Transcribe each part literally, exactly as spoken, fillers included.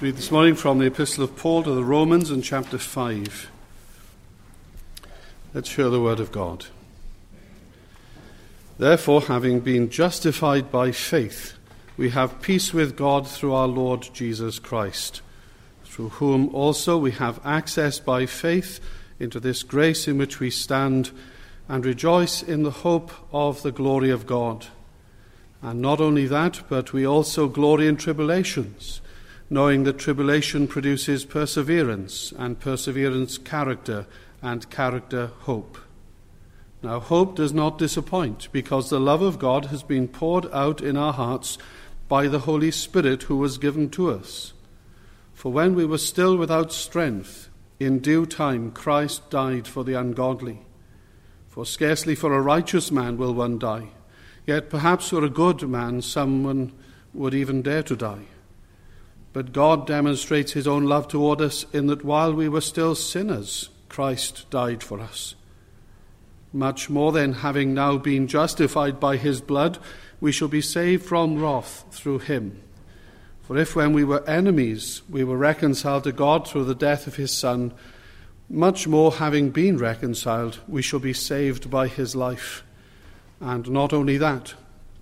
Read this morning from the Epistle of Paul to the Romans in chapter five. Let's hear the word of God. Therefore, having been justified by faith, we have peace with God through our Lord Jesus Christ, through whom also we have access by faith into this grace in which we stand and rejoice in the hope of the glory of God. And not only that, but we also glory in tribulations, knowing that tribulation produces perseverance, and perseverance character, and character hope. Now hope does not disappoint, because the love of God has been poured out in our hearts by the Holy Spirit who was given to us. For when we were still without strength, in due time Christ died for the ungodly. For scarcely for a righteous man will one die, yet perhaps for a good man someone would even dare to die. But God demonstrates his own love toward us in that while we were still sinners, Christ died for us. Much more then, having now been justified by his blood, we shall be saved from wrath through him. For if when we were enemies, we were reconciled to God through the death of his Son, much more having been reconciled, we shall be saved by his life. And not only that,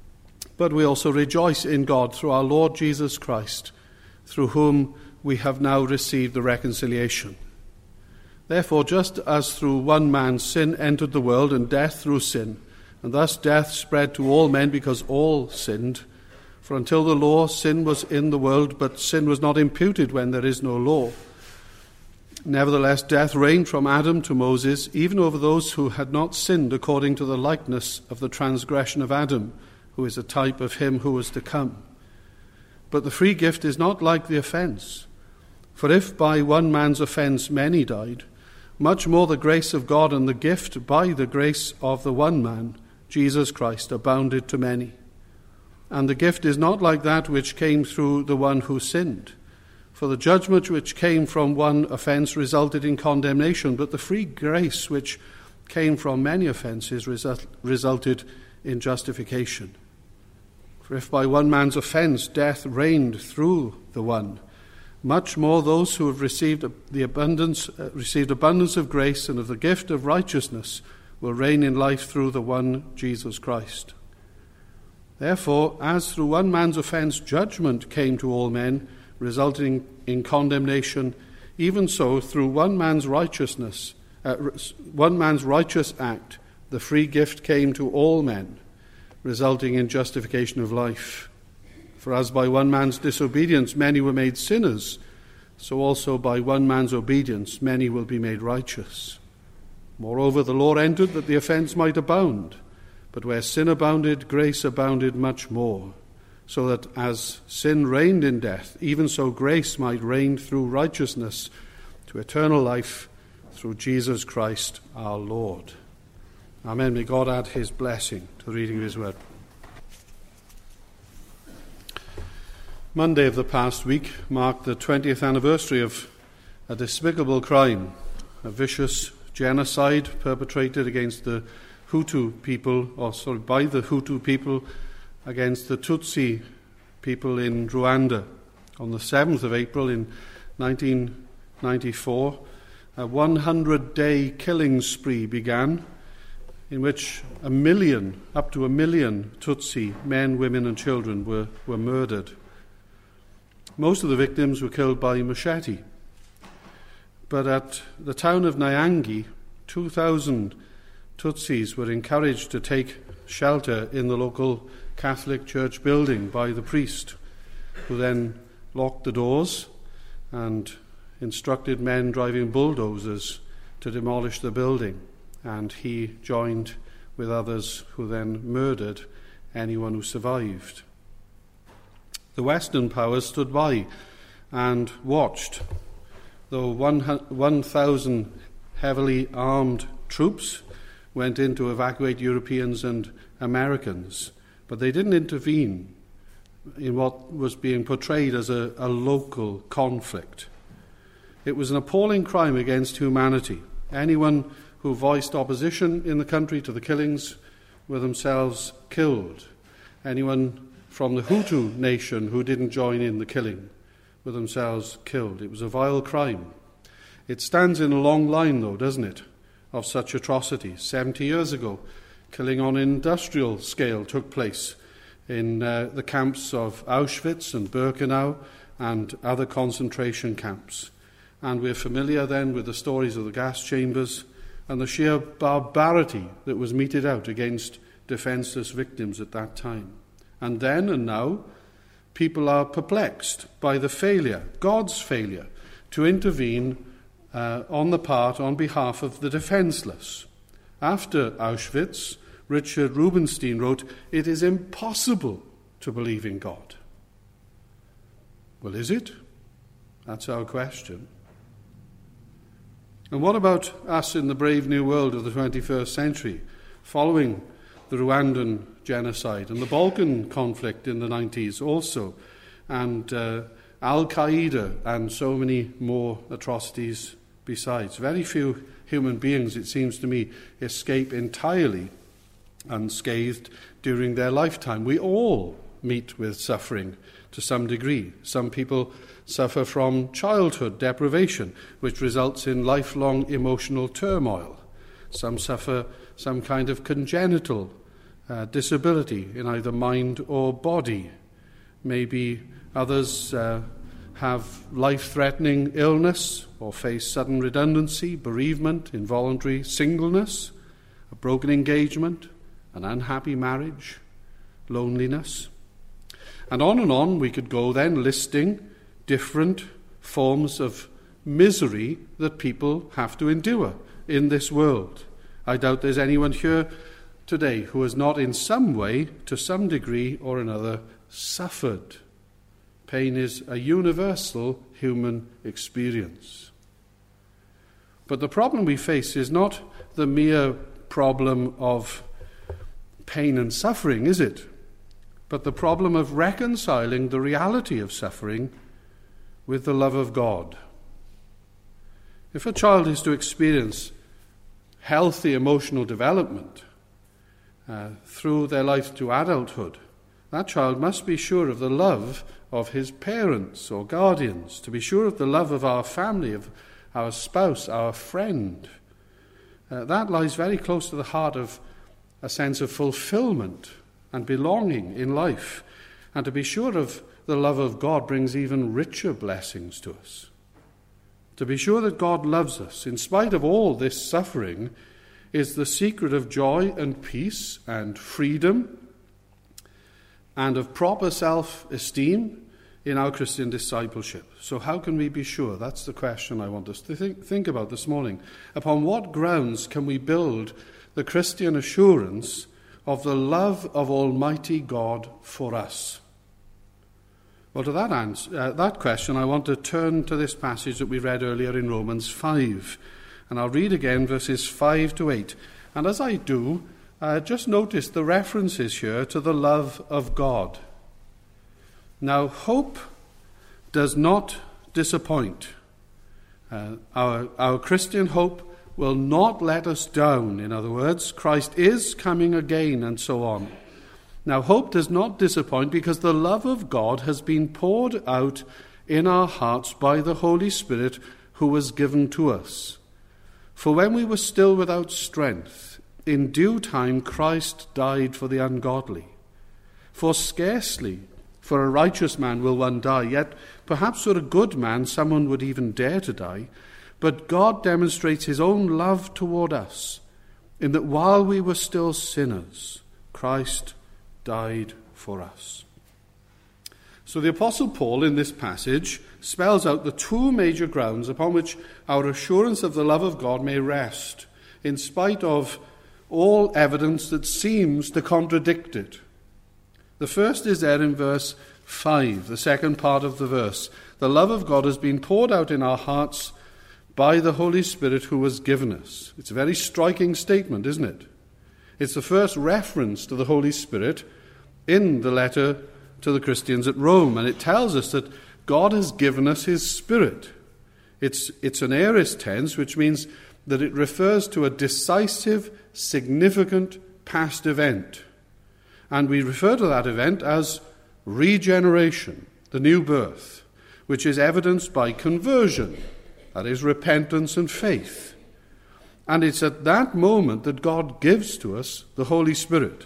but we also rejoice in God through our Lord Jesus Christ, through whom we have now received the reconciliation. Therefore, just as through one man sin entered the world, and death through sin, and thus death spread to all men because all sinned, for until the law, sin was in the world, but sin was not imputed when there is no law. Nevertheless, death reigned from Adam to Moses, even over those who had not sinned according to the likeness of the transgression of Adam, who is a type of him who was to come. But the free gift is not like the offense. For if by one man's offense many died, much more the grace of God and the gift by the grace of the one man, Jesus Christ, abounded to many. And the gift is not like that which came through the one who sinned. For the judgment which came from one offense resulted in condemnation, but the free grace which came from many offenses result, resulted in justification. For if by one man's offense death reigned through the one, much more those who have received the abundance, uh, received abundance of grace and of the gift of righteousness will reign in life through the one Jesus Christ. Therefore, as through one man's offense judgment came to all men, resulting in condemnation, even so through one man's righteousness, uh, one man's righteous act, the free gift came to all men, resulting in justification of life. For as by one man's disobedience many were made sinners, so also by one man's obedience many will be made righteous. Moreover, the law entered that the offense might abound, but where sin abounded, grace abounded much more, so that as sin reigned in death, even so grace might reign through righteousness to eternal life through Jesus Christ our Lord. Amen. May God add his blessing to the reading of his word. Monday of the past week marked the twentieth anniversary of a despicable crime, a vicious genocide perpetrated against the Hutu people, or sorry, by the Hutu people against the Tutsi people in Rwanda. On the seventh of April in nineteen ninety-four, a hundred-day killing spree began, in which a million, up to a million Tutsi men, women and children were, were murdered. Most of the victims were killed by machete. But at the town of Nyangi, two thousand Tutsis were encouraged to take shelter in the local Catholic church building by the priest, who then locked the doors and instructed men driving bulldozers to demolish the building. And he joined with others who then murdered anyone who survived. The Western powers stood by and watched, though one thousand heavily armed troops went in to evacuate Europeans and Americans, but they didn't intervene in what was being portrayed as a, a local conflict. It was an appalling crime against humanity. Anyone who voiced opposition in the country to the killings were themselves killed. Anyone from the Hutu nation who didn't join in the killing were themselves killed. It was a vile crime. It stands in a long line, though, doesn't it, of such atrocities. Seventy years ago, killing on an industrial scale took place in uh, the camps of Auschwitz and Birkenau and other concentration camps. And we're familiar then with the stories of the gas chambers and the sheer barbarity that was meted out against defenseless victims at that time. And then and now, people are perplexed by the failure, God's failure, to intervene uh, on the part, on behalf of the defenseless. After Auschwitz, Richard Rubinstein wrote, "It is impossible to believe in God." Well, is it? That's our question. And what about us in the brave new world of the twenty-first century, following the Rwandan genocide and the Balkan conflict in the nineties also, and uh, Al-Qaeda and so many more atrocities besides? Very few human beings, it seems to me, escape entirely unscathed during their lifetime. We all meet with suffering to some degree. Some people suffer from childhood deprivation, which results in lifelong emotional turmoil. Some suffer some kind of congenital uh, disability in either mind or body. Maybe others uh, have life-threatening illness or face sudden redundancy, bereavement, involuntary singleness, a broken engagement, an unhappy marriage, loneliness. And on and on we could go then, listing different forms of misery that people have to endure in this world. I doubt there's anyone here today who has not in some way, to some degree or another, suffered. Pain is a universal human experience. But the problem we face is not the mere problem of pain and suffering, is it? But the problem of reconciling the reality of suffering with the love of God. If a child is to experience healthy emotional development uh, through their life to adulthood, that child must be sure of the love of his parents or guardians, to be sure of the love of our family, of our spouse, our friend. Uh, that lies very close to the heart of a sense of fulfillment and belonging in life. And to be sure of the love of God brings even richer blessings to us. To be sure that God loves us, in spite of all this suffering, is the secret of joy and peace and freedom and of proper self-esteem in our Christian discipleship. So how can we be sure? That's the question I want us to think, think about this morning. Upon what grounds can we build the Christian assurance of the love of Almighty God for us? Well, to that answer, uh, that question, I want to turn to this passage that we read earlier in Romans five. And I'll read again verses five to eight. And as I do, uh, just notice the references here to the love of God. Now, hope does not disappoint. Uh, our, our Christian hope will not let us down. In other words, Christ is coming again, and so on. Now, hope does not disappoint because the love of God has been poured out in our hearts by the Holy Spirit who was given to us. For when we were still without strength, in due time Christ died for the ungodly. For scarcely for a righteous man will one die, yet perhaps for a good man someone would even dare to die. But God demonstrates his own love toward us, in that while we were still sinners, Christ died for us. So the Apostle Paul in this passage spells out the two major grounds upon which our assurance of the love of God may rest, in spite of all evidence that seems to contradict it. The first is there in verse five, the second part of the verse. The love of God has been poured out in our hearts by the Holy Spirit who was given us. It's a very striking statement, isn't it? It's the first reference to the Holy Spirit in the letter to the Christians at Rome, and it tells us that God has given us his Spirit. It's, it's an aorist tense, which means that it refers to a decisive, significant past event. And we refer to that event as regeneration, the new birth, which is evidenced by conversion, that is, repentance and faith. And it's at that moment that God gives to us the Holy Spirit.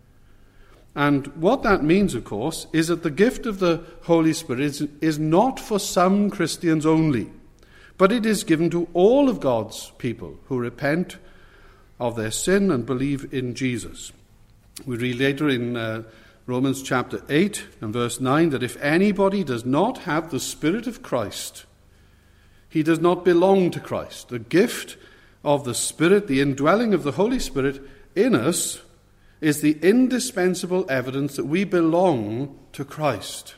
And what that means, of course, is that the gift of the Holy Spirit is, is not for some Christians only, but it is given to all of God's people who repent of their sin and believe in Jesus. We read later in uh, Romans chapter eight and verse nine that if anybody does not have the Spirit of Christ, he does not belong to Christ. The gift of the Spirit, the indwelling of the Holy Spirit in us, is the indispensable evidence that we belong to Christ.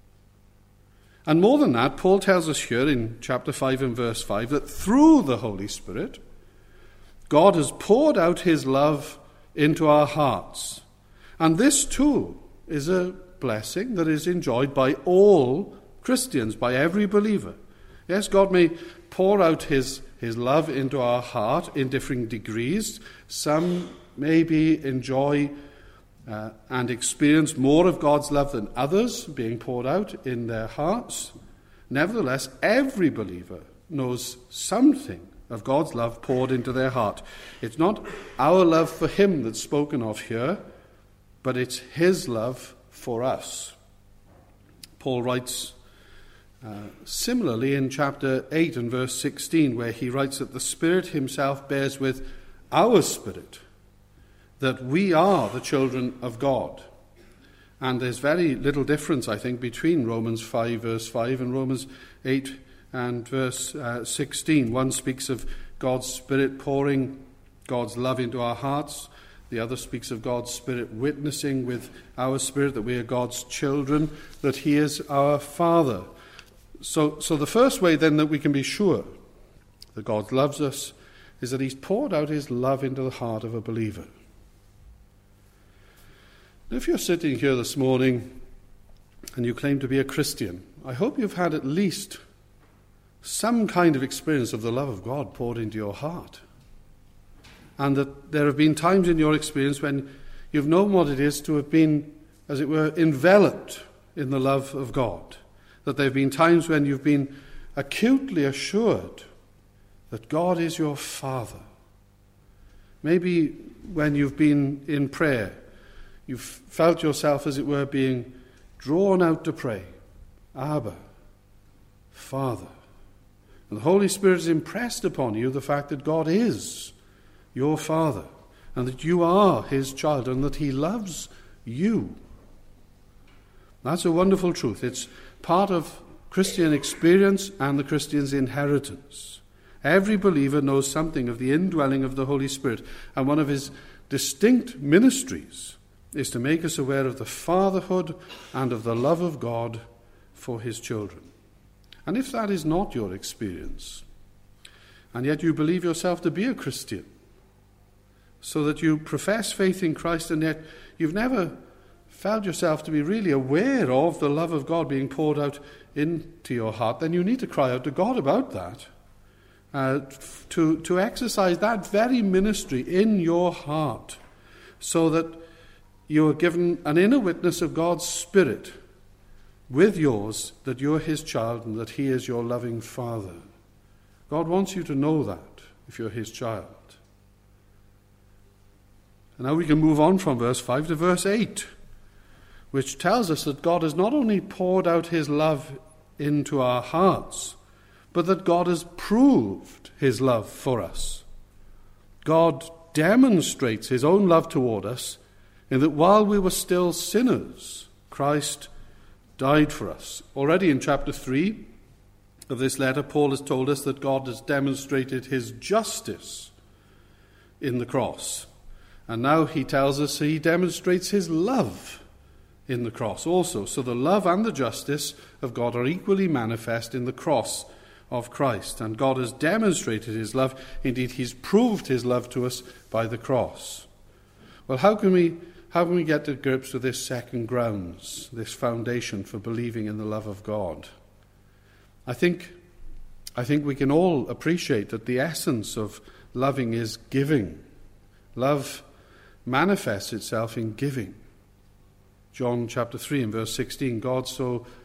And more than that, Paul tells us here in chapter five and verse five that through the Holy Spirit, God has poured out his love into our hearts. And this too is a blessing that is enjoyed by all Christians, by every believer. Yes, God may pour out his, his love into our heart in differing degrees. Some maybe enjoy uh, and experience more of God's love than others being poured out in their hearts. Nevertheless, every believer knows something of God's love poured into their heart. It's not our love for him that's spoken of here, but it's his love for us. Paul writes uh, similarly in chapter eight and verse sixteen, where he writes that the Spirit himself bears with our spirit that we are the children of God. And there's very little difference, I think, between Romans five verse five and Romans eight and verse uh, sixteen. One speaks of God's Spirit pouring God's love into our hearts. The other speaks of God's Spirit witnessing with our spirit that we are God's children, that he is our Father. So, so the first way then that we can be sure that God loves us is that he's poured out his love into the heart of a believer. If you're sitting here this morning and you claim to be a Christian, I hope you've had at least some kind of experience of the love of God poured into your heart. And that there have been times in your experience when you've known what it is to have been, as it were, enveloped in the love of God. That there have been times when you've been acutely assured that God is your Father. Maybe when you've been in prayer, you've felt yourself, as it were, being drawn out to pray. Abba, Father. And the Holy Spirit has impressed upon you the fact that God is your Father, and that you are his child, and that he loves you. That's a wonderful truth. It's part of Christian experience and the Christian's inheritance. Every believer knows something of the indwelling of the Holy Spirit, and one of his distinct ministries is to make us aware of the fatherhood and of the love of God for his children. And if that is not your experience, and yet you believe yourself to be a Christian, so that you profess faith in Christ and yet you've never felt yourself to be really aware of the love of God being poured out into your heart, then you need to cry out to God about that, uh, to, to exercise that very ministry in your heart, so that you are given an inner witness of God's Spirit with yours, that you're his child and that he is your loving Father. God wants you to know that if you're his child. And now we can move on from verse five to verse eight, which tells us that God has not only poured out his love into our hearts, but that God has proved his love for us. God demonstrates his own love toward us in that while we were still sinners, Christ died for us. Already in chapter three of this letter, Paul has told us that God has demonstrated his justice in the cross. And now he tells us he demonstrates his love in the cross also. So the love and the justice of God are equally manifest in the cross of Christ. And God has demonstrated his love. Indeed, he's proved his love to us by the cross. Well, how can we how can we get to grips with this second grounds, this foundation for believing in the love of God? I think I think we can all appreciate that the essence of loving is giving. Love manifests itself in giving. John chapter three and verse sixteen, God so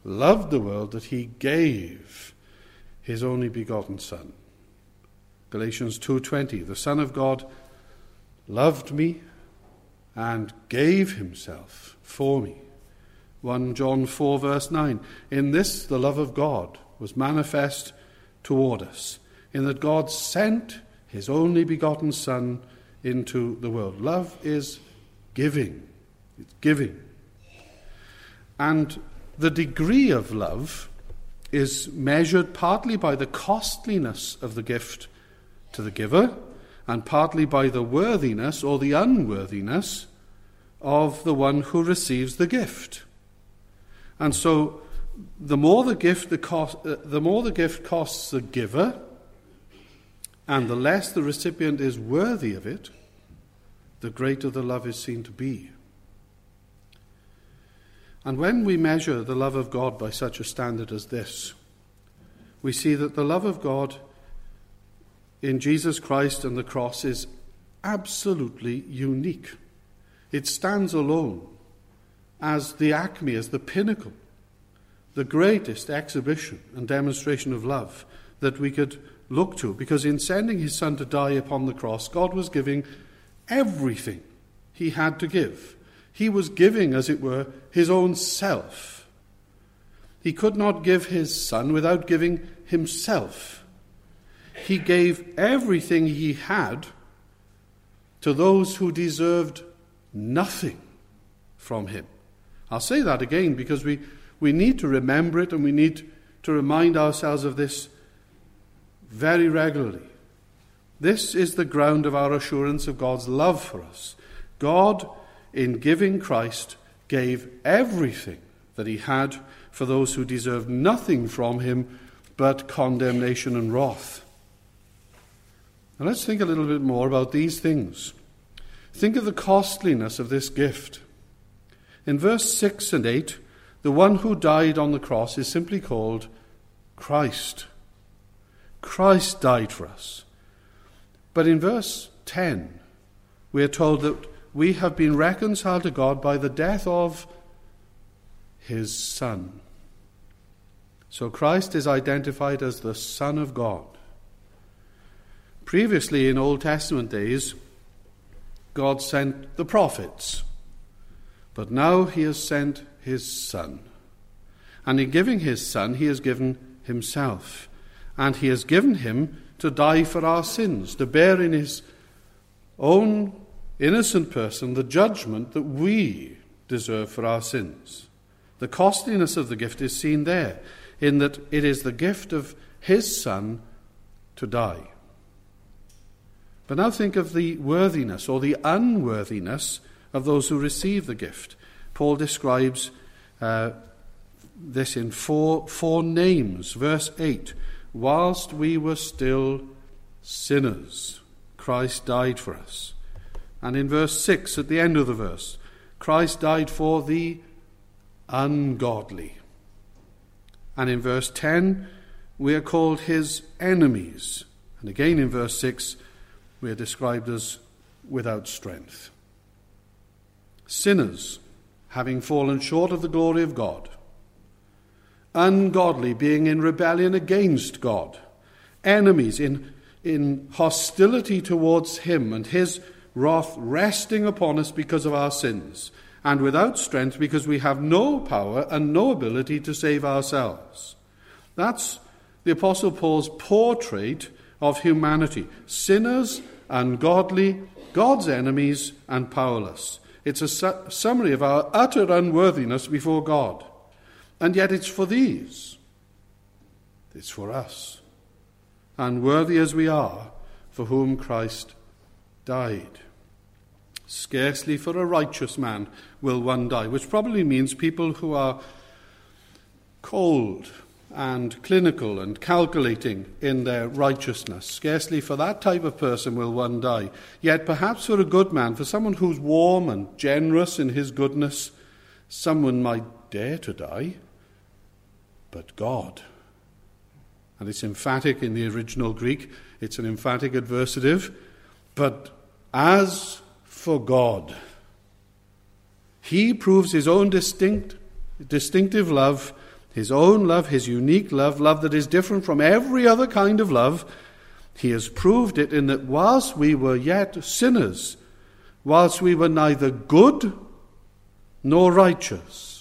loved the world that he gave his only begotten Son. Galatians two twenty, the Son of God loved me and gave himself for me. First John four verse nine, in this the love of God was manifest toward us, in that God sent his only begotten Son into the world. Love is giving. It's giving. And the degree of love is measured partly by the costliness of the gift to the giver, and partly by the worthiness or the unworthiness of the one who receives the gift. And so the more the gift the cost, uh, the more the gift costs the giver, and the less the recipient is worthy of it, the greater the love is seen to be. And when we measure the love of God by such a standard as this, we see that the love of God in Jesus Christ and the cross is absolutely unique. It stands alone as the acme, as the pinnacle, the greatest exhibition and demonstration of love that we could look to. Because in sending his Son to die upon the cross, God was giving everything he had to give. He was giving, as it were, his own self. He could not give his Son without giving himself. He gave everything he had to those who deserved nothing from him. I'll say that again because we, we need to remember it, and we need to remind ourselves of this very regularly. This is the ground of our assurance of God's love for us. God, in giving Christ, gave everything that he had for those who deserved nothing from him but condemnation and wrath. Now let's think a little bit more about these things. Think of the costliness of this gift. In verse six and eight, the one who died on the cross is simply called Christ. Christ died for us. But in verse ten, we are told that we have been reconciled to God by the death of his Son. So Christ is identified as the Son of God. Previously, in Old Testament days, God sent the prophets. But now he has sent his Son. And in giving his Son, he has given himself. And he has given him to die for our sins, to bear in his own innocent person the judgment that we deserve for our sins. The costliness of the gift is seen there, in that it is the gift of his Son to die. But now think of the worthiness or the unworthiness of those who receive the gift. Paul describes uh, this in four, four names. Verse eight, whilst we were still sinners, Christ died for us. And in verse six, at the end of the verse, Christ died for the ungodly. And in verse ten, we are called his enemies. And again in verse six, we are described as without strength. Sinners, having fallen short of the glory of God. Ungodly, being in rebellion against God. Enemies, in, in hostility towards him, and his wrath resting upon us because of our sins. And without strength because we have no power and no ability to save ourselves. That's the Apostle Paul's portrait of humanity. Sinners, ungodly, God's enemies, and powerless. It's a su- summary of our utter unworthiness before God. And yet it's for these. It's for us. Unworthy as we are, for whom Christ died. Scarcely for a righteous man will one die, which probably means people who are cold and clinical and calculating in their righteousness. Scarcely for that type of person will one die. Yet perhaps for a good man, for someone who's warm and generous in his goodness, someone might dare to die. But God. And it's emphatic in the original Greek. It's an emphatic adversative. But as for God, he proves his own distinct, distinctive love, his own love, his unique love, love that is different from every other kind of love, he has proved it in that whilst we were yet sinners, whilst we were neither good nor righteous.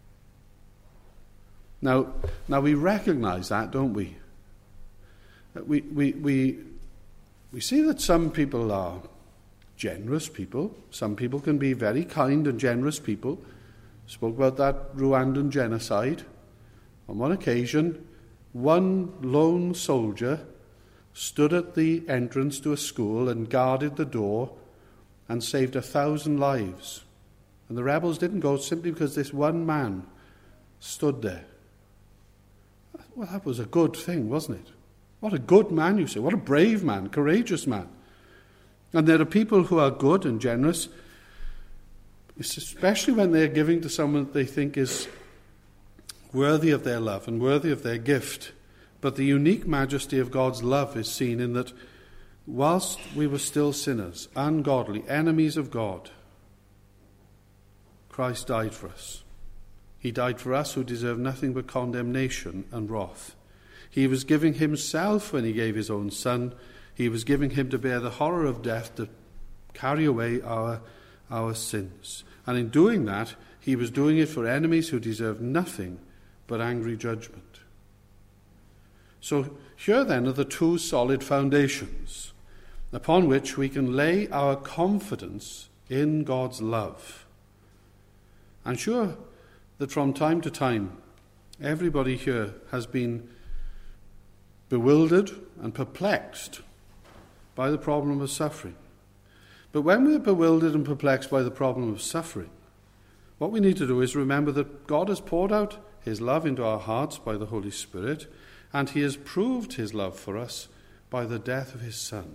Now, now we recognize that, don't we? We, we, we, we see that some people are generous people. Some people can be very kind and generous people. Spoke about that Rwandan genocide. On one occasion, one lone soldier stood at the entrance to a school and guarded the door and saved a thousand lives. And the rebels didn't go simply because this one man stood there. Well, that was a good thing, wasn't it? What a good man, you say. What a brave man, courageous man. And there are people who are good and generous, especially when they're giving to someone that they think is worthy of their love and worthy of their gift. But the unique majesty of God's love is seen in that whilst we were still sinners, ungodly, enemies of God, Christ died for us. He died for us who deserve nothing but condemnation and wrath. He was giving himself when he gave his own Son. He was giving him to bear the horror of death, to carry away our, our sins. And in doing that, he was doing it for enemies who deserve nothing but angry judgment. So here then are the two solid foundations upon which we can lay our confidence in God's love. I'm sure that from time to time, everybody here has been bewildered and perplexed by the problem of suffering. But when we're bewildered and perplexed by the problem of suffering, what we need to do is remember that God has poured out his love into our hearts by the Holy Spirit, and he has proved his love for us by the death of his Son.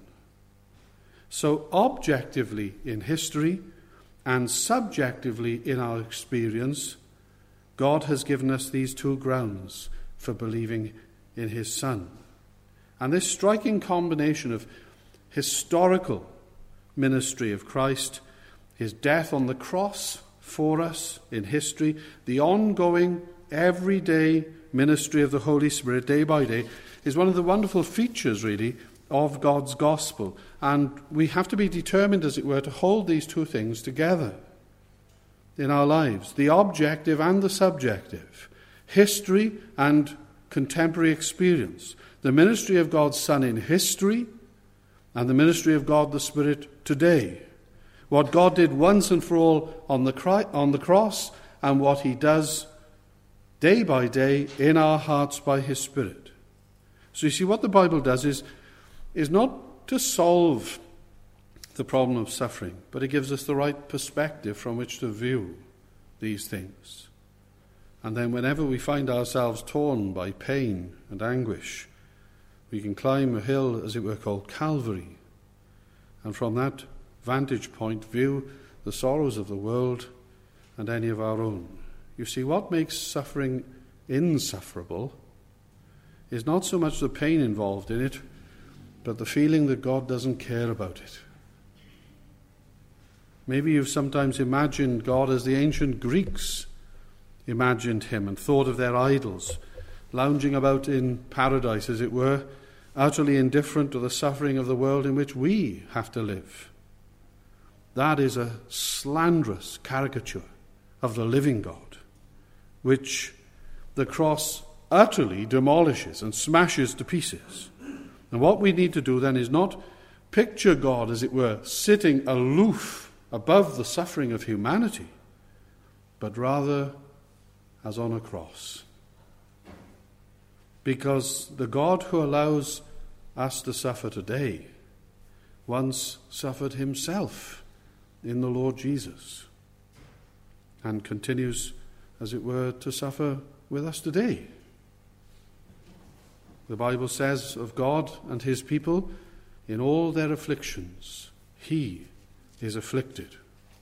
So objectively in history and subjectively in our experience, God has given us these two grounds for believing in his Son. And this striking combination of historical ministry of Christ, his death on the cross for us in history, the ongoing, everyday ministry of the Holy Spirit day by day, is one of the wonderful features, really, of God's gospel. And we have to be determined, as it were, to hold these two things together in our lives, the objective and the subjective, history and contemporary experience, the ministry of God's Son in history and the ministry of God the Spirit today, what God did once and for all on the, cri- on the cross and what he does day by day in our hearts by his Spirit. So you see, what the Bible does is, is not to solve the problem of suffering, but it gives us the right perspective from which to view these things. And then whenever we find ourselves torn by pain and anguish, we can climb a hill, as it were, called Calvary, and from that vantage point view the sorrows of the world and any of our own. You see, what makes suffering insufferable is not so much the pain involved in it, but the feeling that God doesn't care about it. Maybe you've sometimes imagined God as the ancient Greeks imagined him and thought of their idols, lounging about in paradise, as it were, utterly indifferent to the suffering of the world in which we have to live. That is a slanderous caricature of the living God, which the cross utterly demolishes and smashes to pieces. And what we need to do then is not picture God, as it were, sitting aloof above the suffering of humanity, but rather as on a cross. Because the God who allows us to suffer today once suffered himself in the Lord Jesus and continues, as it were, to suffer with us today. The Bible says of God and his people, in all their afflictions, he is afflicted.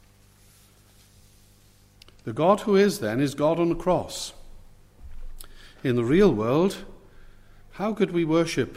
The God who is then is God on the cross. In the real world, how could we worship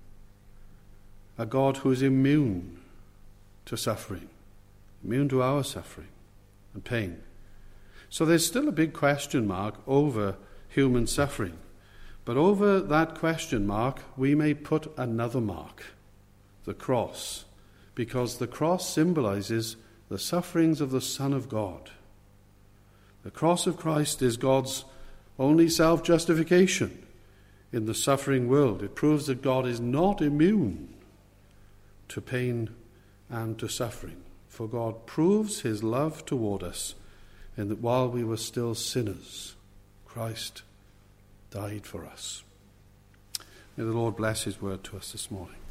a God who is immune to suffering, immune to our suffering and pain? So there's still a big question mark over human suffering. But over that question mark, we may put another mark, the cross, because the cross symbolizes the sufferings of the Son of God. The cross of Christ is God's only self-justification in the suffering world. It proves that God is not immune to pain and to suffering, for God proves his love toward us in that while we were still sinners, Christ died for us. May the Lord bless his word to us this morning.